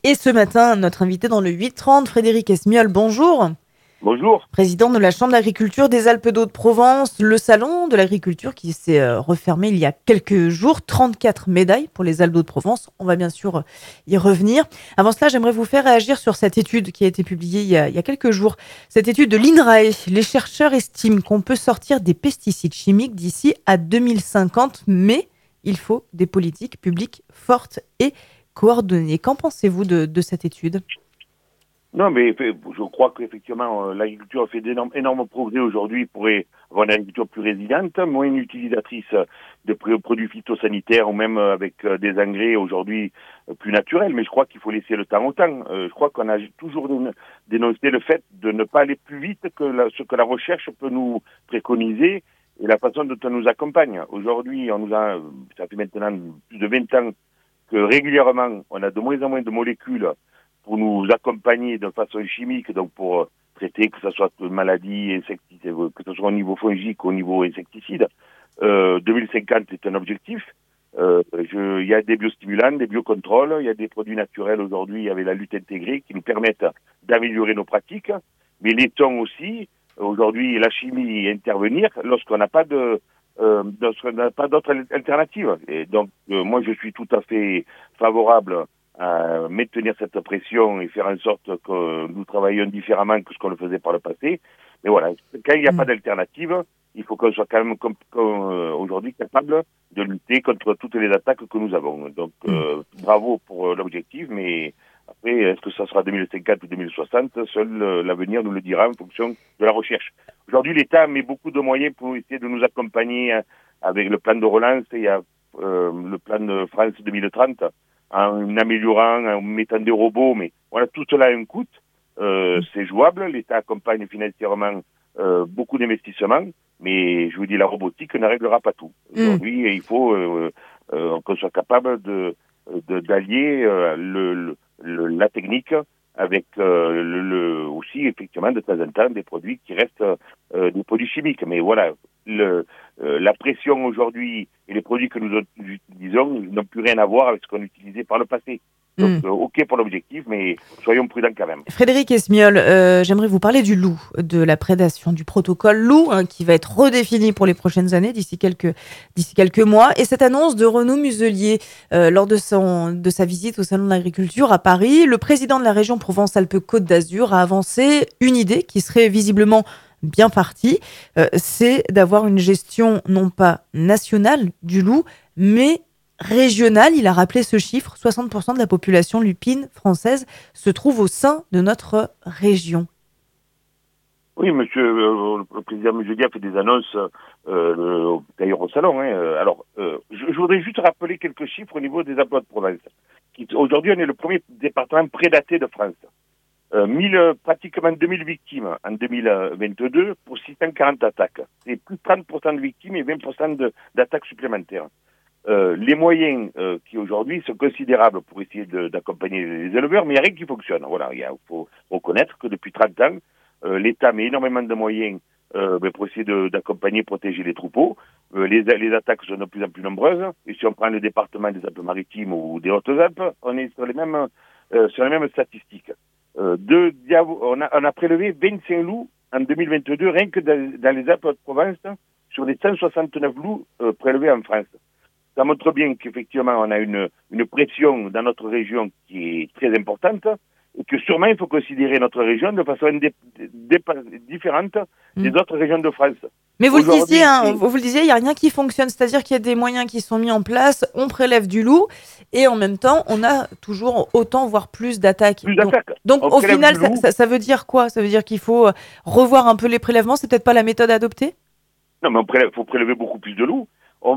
Et ce matin, notre invité dans le 8h30, Frédéric Esmiol, bonjour. Bonjour. Président de la Chambre d'agriculture des Alpes-de-Haute-Provence, le salon de l'agriculture qui s'est refermé il y a quelques jours, 34 médailles pour les Alpes-de-Haute-Provence. On va bien sûr y revenir. Avant cela, j'aimerais vous faire réagir sur cette étude qui a été publiée il y a quelques jours. Cette étude de l'INRAE. Les chercheurs estiment qu'on peut sortir des pesticides chimiques d'ici à 2050, mais il faut des politiques publiques fortes et coordonnées. Qu'en pensez-vous de cette étude ? Non, mais je crois qu'effectivement, l'agriculture a fait énormes progrès aujourd'hui pour avoir une agriculture plus résiliente, moins utilisatrice de produits phytosanitaires ou même avec des engrais aujourd'hui plus naturels. Mais je crois qu'il faut laisser le temps au temps. Je crois qu'on a toujours dénoncé le fait de ne pas aller plus vite que ce que la recherche peut nous préconiser et la façon dont on nous accompagne. Aujourd'hui, ça fait maintenant plus de 20 ans que régulièrement, on a de moins en moins de molécules pour nous accompagner de façon chimique, donc pour traiter que ce soit maladies, insecticides, que ce soit au niveau fongique ou au niveau insecticide. 2050 est un objectif. Il y a des biostimulants, des biocontrôles, il y a des produits naturels aujourd'hui avec la lutte intégrée qui nous permettent d'améliorer nos pratiques, mais laissons aussi aujourd'hui la chimie intervenir lorsqu'on n'a pas d'autres alternatives. Et donc, moi, je suis tout à fait favorable à maintenir cette pression et faire en sorte que nous travaillions différemment que ce qu'on le faisait par le passé. Mais voilà, quand il n'y a pas d'alternative, il faut qu'on soit quand même aujourd'hui capable de lutter contre toutes les attaques que nous avons. Donc, bravo pour l'objectif, mais après, est-ce que ça sera 2050 ou 2060 ? Seul l'avenir nous le dira en fonction de la recherche. Aujourd'hui, l'État met beaucoup de moyens pour essayer de nous accompagner avec le plan de relance et le plan de France 2030, en améliorant, en mettant des robots, mais voilà, tout cela a un coût. C'est jouable, l'État accompagne financièrement beaucoup d'investissements, mais je vous dis, la robotique ne réglera pas tout. Aujourd'hui, il faut qu'on soit capable d'allier la technique avec aussi, effectivement, de temps en temps, des produits qui restent des produits chimiques. Mais voilà, la pression aujourd'hui et les produits que nous utilisons n'ont plus rien à voir avec ce qu'on utilisait par le passé. Donc, OK pour l'objectif, mais soyons prudents quand même. Frédéric Esmiol, j'aimerais vous parler du loup, de la prédation, du protocole loup, qui va être redéfini pour les prochaines années, d'ici quelques mois. Et cette annonce de Renaud Muselier, lors de sa visite au Salon de l'Agriculture à Paris, le président de la région Provence-Alpes-Côte d'Azur a avancé une idée qui serait visiblement bien partie, c'est d'avoir une gestion non pas nationale du loup, mais régional. Il a rappelé ce chiffre, 60% de la population lupine française se trouve au sein de notre région. Oui, monsieur le président Muselier a fait des annonces, d'ailleurs au salon. Alors, je voudrais juste rappeler quelques chiffres au niveau des emplois de province. Aujourd'hui, on est le premier département prédaté de France. Pratiquement 2000 victimes en 2022 pour 640 attaques. C'est plus de 30% de victimes et 20% d'attaques supplémentaires. Les moyens qui aujourd'hui sont considérables pour essayer d'accompagner les éleveurs, mais il n'y a rien qui fonctionne. Voilà, il faut reconnaître que depuis 30 ans, l'État met énormément de moyens pour essayer d'accompagner, protéger les troupeaux. Les attaques sont de plus en plus nombreuses. Et si on prend le département des Alpes-Maritimes ou des Hautes-Alpes, on est sur les mêmes statistiques. On a prélevé 25 loups en 2022, rien que dans les Alpes-de-Provence, sur les 169 loups prélevés en France. Ça montre bien qu'effectivement, on a une pression dans notre région qui est très importante et que sûrement il faut considérer notre région de façon différente des autres régions de France. Mais vous le disiez, il n'y a rien qui fonctionne, c'est-à-dire qu'il y a des moyens qui sont mis en place, on prélève du loup et en même temps, on a toujours autant, voire plus d'attaques. Donc au final, ça veut dire quoi ? Ça veut dire qu'il faut revoir un peu les prélèvements, c'est peut-être pas la méthode à adopter ? Non, mais il faut prélever beaucoup plus de loups.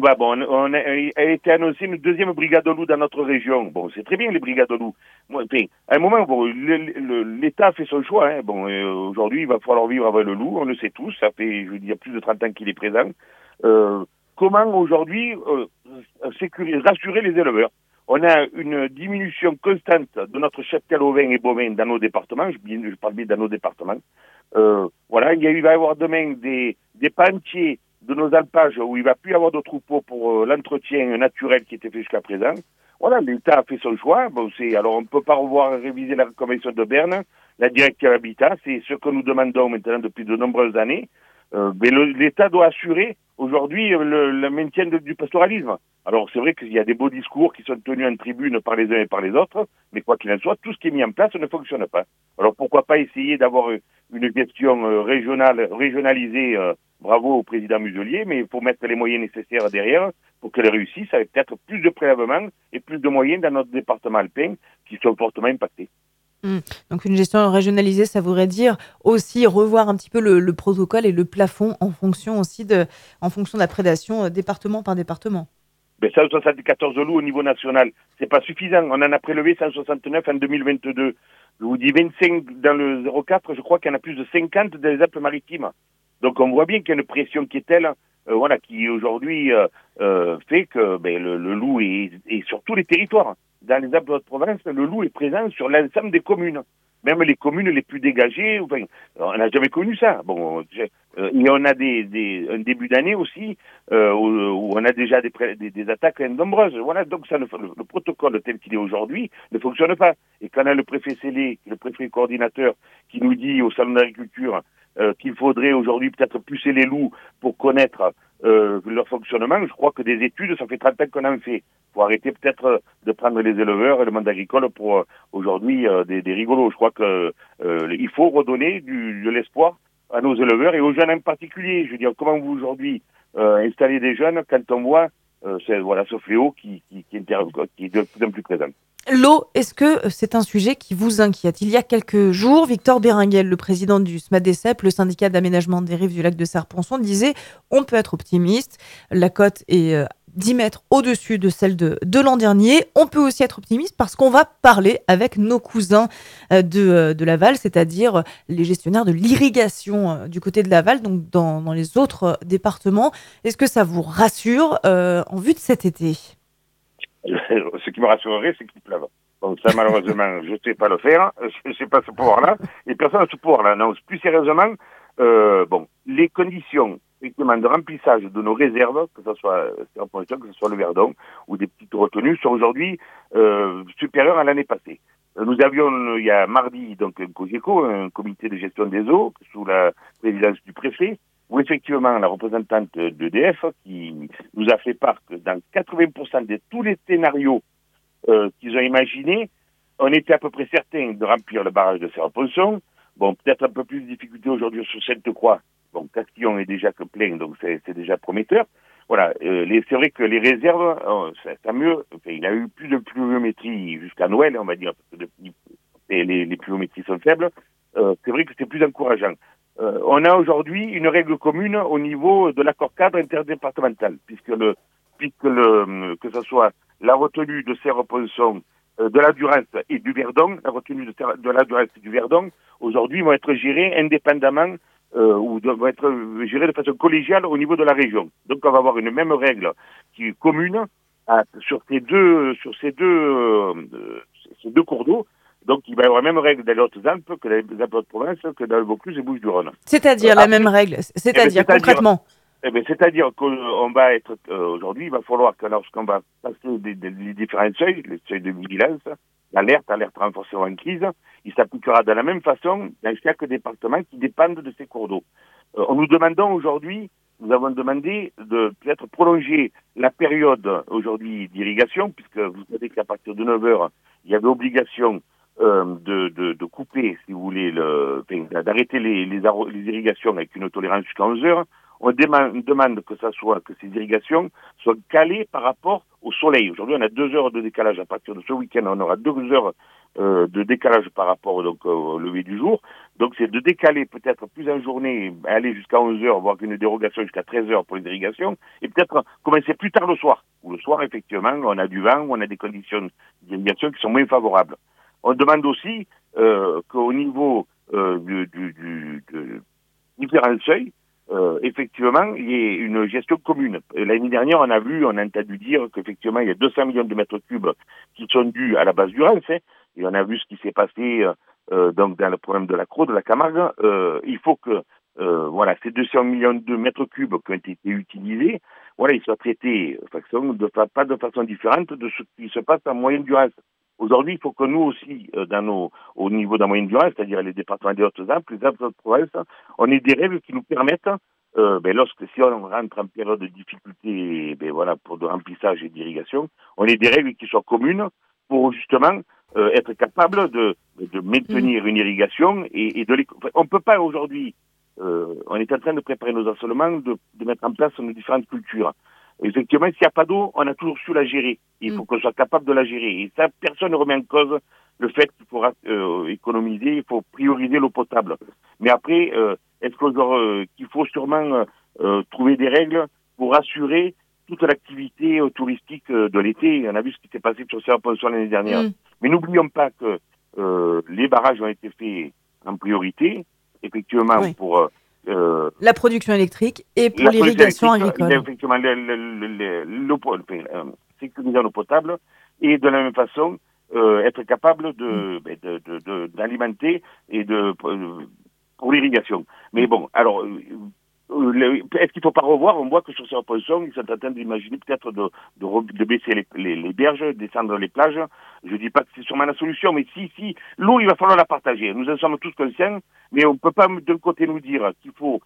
A été annoncé une deuxième brigade de loups dans notre région. Bon, c'est très bien les brigades de loups. À un moment, l'État a fait son choix. Aujourd'hui, il va falloir vivre avec le loup. On le sait tous. Ça fait, je veux dire, plus de 30 ans qu'il est présent. Comment aujourd'hui rassurer les éleveurs ? On a une diminution constante de notre cheptel ovin et bovin dans nos départements. Je parle bien dans nos départements. Voilà, il va y avoir demain des pans entiers de nos alpages où il ne va plus y avoir de troupeaux pour l'entretien naturel qui était fait jusqu'à présent. voilà, l'État a fait son choix. Bon, alors on ne peut pas revoir réviser la Convention de Berne, la directive Habitat, c'est ce que nous demandons maintenant depuis de nombreuses années. Mais l'État doit assurer aujourd'hui le maintien du pastoralisme. Alors c'est vrai qu'il y a des beaux discours qui sont tenus en tribune par les uns et par les autres, mais quoi qu'il en soit, tout ce qui est mis en place ne fonctionne pas. Alors pourquoi pas essayer d'avoir une gestion régionalisée, bravo au président Muselier, mais il faut mettre les moyens nécessaires derrière pour qu'elle réussisse, avec peut-être plus de prélèvements et plus de moyens dans notre département alpin qui sont fortement impactés. Donc une gestion régionalisée, ça voudrait dire aussi revoir un petit peu le protocole et le plafond en fonction aussi en fonction de la prédation département par département. Ben, 174 loups au niveau national, c'est pas suffisant. On en a prélevé 169 en 2022. Je vous dis 25 dans le 04, je crois qu'il y en a plus de 50 dans les Alpes-Maritimes. Donc on voit bien qu'il y a une pression qui est telle, voilà, qui aujourd'hui fait que le loup est sur tous les territoires. Dans les Alpes-de-Haute-Provence, le loup est présent sur l'ensemble des communes. Même les communes les plus dégagées, enfin, on n'a jamais connu ça. Bon, et on a un début d'année aussi où on a déjà des attaques nombreuses. Voilà, donc ça le protocole tel qu'il est aujourd'hui ne fonctionne pas. Et quand on a le préfet Célé, le préfet coordinateur, qui nous dit au salon d'agriculture qu'il faudrait aujourd'hui peut-être pousser les loups pour connaître leur fonctionnement, je crois que des études, ça fait 30 ans qu'on en fait. Il faut arrêter peut-être de prendre les éleveurs et le monde agricole pour aujourd'hui des rigolos. Je crois que il faut redonner de l'espoir à nos éleveurs et aux jeunes en particulier. Je veux dire, comment vous aujourd'hui installer des jeunes quand on voit ce fléau qui est de plus en plus présent. L'eau, est-ce que c'est un sujet qui vous inquiète? Il y a quelques jours, Victor Béringuel, le président du SMADECEP, le syndicat d'aménagement des rives du lac de Serre-Ponçon, disait on peut être optimiste, la cote est 10 mètres au-dessus de celle de l'an dernier. On peut aussi être optimiste parce qu'on va parler avec nos cousins de Laval, c'est-à-dire les gestionnaires de l'irrigation du côté de Laval, donc dans les autres départements. Est-ce que ça vous rassure en vue de cet été? Ce qui me rassurerait, c'est qu'il pleuve. Donc ça, malheureusement, je ne sais pas le faire. Je ne sais pas ce pouvoir-là. Et personne n'a ce pouvoir-là. Non, plus sérieusement, les conditions effectivement, de remplissage de nos réserves, que ce soit le Verdon ou des petites retenues, sont aujourd'hui supérieures à l'année passée. Nous avions, il y a mardi, donc un COGECO, un comité de gestion des eaux, sous la présidence du préfet, où effectivement la représentante d'EDF qui nous a fait part que dans 80% de tous les scénarios qu'ils ont imaginés, on était à peu près certain de remplir le barrage de Serre-Ponçon. Bon, peut-être un peu plus de difficultés aujourd'hui sur Sainte-Croix. Bon, Castillon est déjà que plein, donc c'est déjà prometteur. Voilà, c'est vrai que les réserves, ça mieux. Enfin, il y a eu plus de pluviométrie jusqu'à Noël, on va dire, parce que depuis, les pluviométries sont faibles. C'est vrai que c'est plus encourageant. On a aujourd'hui une règle commune au niveau de l'accord cadre interdépartemental, que ce soit la retenue de Serre-Ponçon, de la Durance et du Verdon, la retenue de la Durance et du Verdon, aujourd'hui vont être gérées indépendamment ou vont être gérées de façon collégiale au niveau de la région. Donc on va avoir une même règle qui est commune sur ces deux cours d'eau. Donc, il va y avoir la même règle dans les Hautes-Alpes que dans les Alpes-de-Province, que dans le Vaucluse et Bouches-du-Rhône. C'est-à-dire la même règle, c'est-à-dire concrètement. C'est-à-dire qu'on va être, aujourd'hui, il va falloir que lorsqu'on va passer les différents seuils, les seuils de vigilance, alerte renforcée en crise, il s'appliquera de la même façon dans chaque département qui dépendent de ces cours d'eau. Nous avons demandé de peut-être prolonger la période aujourd'hui d'irrigation, puisque vous savez qu'à partir de 9 heures, il y avait obligation de couper, si vous voulez, d'arrêter les irrigations avec une tolérance jusqu'à 11 heures. On demande que ces irrigations soient calées par rapport au soleil. Aujourd'hui, on a 2 heures de décalage. À partir de ce week-end, on aura 2 heures de décalage par rapport donc au lever du jour. Donc, c'est de décaler peut-être plus en journée, aller jusqu'à 11 heures, voire une dérogation jusqu'à 13 heures pour les irrigations, et peut-être commencer plus tard le soir. Ou le soir, effectivement, on a du vent, on a des conditions d'irrigation qui sont moins favorables. On demande aussi qu'au niveau du différents seuils, effectivement, il y ait une gestion commune. L'année dernière, on a entendu dire qu'effectivement, il y a 200 millions de mètres cubes qui sont dus à la base du Rance, et on a vu ce qui s'est passé donc dans le problème de la Crau, de la Camargue. Il faut que ces 200 millions de mètres cubes qui ont été utilisés, voilà, il soit traité pas de façon différente de ce qui se passe en moyenne Durance. Aujourd'hui, il faut que nous aussi, au niveau de la moyenne Durance, c'est-à-dire les départements des Hautes-Alpes, les Alpes-de-Provence, on ait des règles qui nous permettent, si on rentre en période de difficulté, voilà, pour de remplissage et d'irrigation, on ait des règles qui soient communes pour justement être capable de maintenir une irrigation et on peut pas aujourd'hui, on est en train de préparer nos assolements, de mettre en place nos différentes cultures. Effectivement, s'il n'y a pas d'eau, on a toujours su la gérer. Il faut qu'on soit capable de la gérer. Et ça, personne ne remet en cause le fait qu'il faudra économiser, il faut prioriser l'eau potable. Mais après, qu'il faut sûrement trouver des règles pour assurer toute l'activité touristique de l'été. On a vu ce qui s'est passé sur Serre-Ponçon l'année dernière. Mais n'oublions pas que les barrages ont été faits en priorité, effectivement, pour la production électrique et pour l'irrigation agricole. Effectivement, sécuriser l'eau potable et de la même façon être capable d'alimenter et pour l'irrigation. Mais bon, alors est-ce qu'il ne faut pas revoir? On voit que sur Serre-Ponçon, ils sont en train d'imaginer peut-être de baisser les berges, descendre les plages. Je ne dis pas que c'est sûrement la solution, mais si, l'eau, il va falloir la partager. Nous en sommes tous conscients, mais on ne peut pas d'un côté nous dire qu'il faut,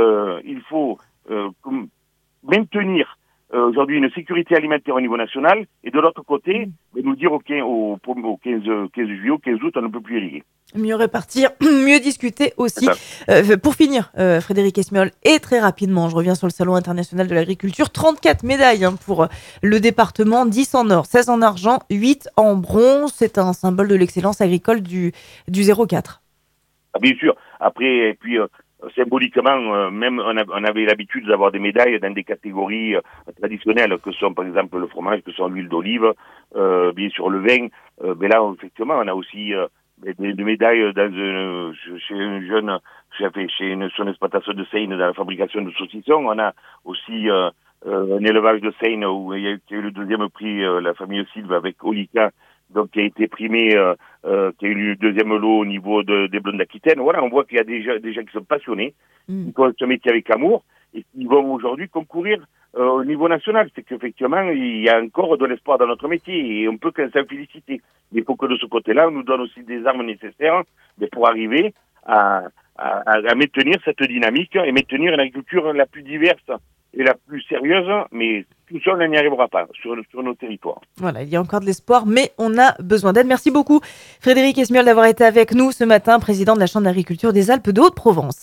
maintenir aujourd'hui une sécurité alimentaire au niveau national, et de l'autre côté, nous dire au 15 juillet, au 15 août, on ne peut plus irriguer. Mieux répartir, mieux discuter aussi. Pour finir, Frédéric Esmiol, et très rapidement, je reviens sur le Salon international de l'agriculture, 34 médailles pour le département, 10 en or, 16 en argent, 8 en bronze. C'est un symbole de l'excellence agricole du 04. Ah, bien sûr. Après, et puis symboliquement, même on avait l'habitude d'avoir des médailles dans des catégories traditionnelles, que sont par exemple le fromage, que sont l'huile d'olive, bien sûr le vin. Mais là, effectivement, on a aussi des médailles chez un jeune, chez son exploitation de Seine dans la fabrication de saucissons. On a aussi un élevage de Seine où il y a eu le deuxième prix, la famille Silve avec Olika, donc qui a été primé, qui a eu le deuxième lot au niveau des Blondes d'Aquitaine. Voilà, on voit qu'il y a des gens qui sont passionnés, qui font ce métier avec amour et qui vont aujourd'hui concourir au niveau national. C'est qu'effectivement, il y a encore de l'espoir dans notre métier et on peut qu'en s'en féliciter. Mais il faut que de ce côté-là, on nous donne aussi des armes nécessaires pour arriver à maintenir cette dynamique et maintenir une agriculture la plus diverse et la plus sérieuse, mais tout seul, on n'y arrivera pas sur nos territoires. Voilà, il y a encore de l'espoir, mais on a besoin d'aide. Merci beaucoup, Frédéric Esmiol, d'avoir été avec nous ce matin, président de la Chambre d'agriculture des Alpes de Haute-Provence.